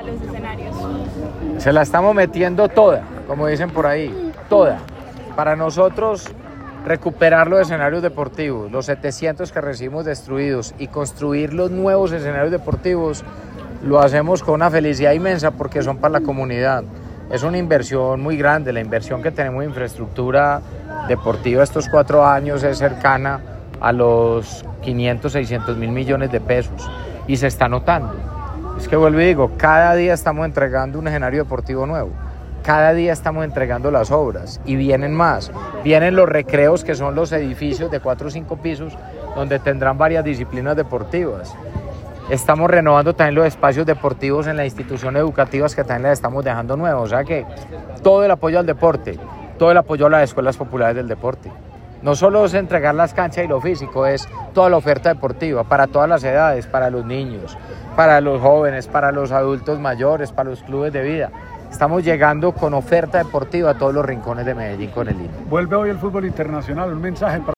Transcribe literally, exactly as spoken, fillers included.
los escenarios? Se la estamos metiendo toda, como dicen por ahí, toda. Para nosotros, recuperar los escenarios deportivos, los setecientos que recibimos destruidos y construir los nuevos escenarios deportivos, lo hacemos con una felicidad inmensa porque son para la comunidad. Es una inversión muy grande, la inversión que tenemos en infraestructura deportiva estos cuatro años es cercana a los quinientos, seiscientos mil millones de pesos y se está notando. Es que vuelvo y digo, cada día estamos entregando un escenario deportivo nuevo, cada día estamos entregando las obras y vienen más. Vienen los recreos, que son los edificios de cuatro o cinco pisos donde tendrán varias disciplinas deportivas. Estamos renovando también los espacios deportivos en las instituciones educativas que también las estamos dejando nuevos. O sea que todo el apoyo al deporte, todo el apoyo a las escuelas populares del deporte. No solo es entregar las canchas y lo físico, es toda la oferta deportiva para todas las edades, para los niños, para los jóvenes, para los adultos mayores, para los clubes de vida. Estamos llegando con oferta deportiva a todos los rincones de Medellín con el I N E. Vuelve hoy el fútbol internacional, un mensaje para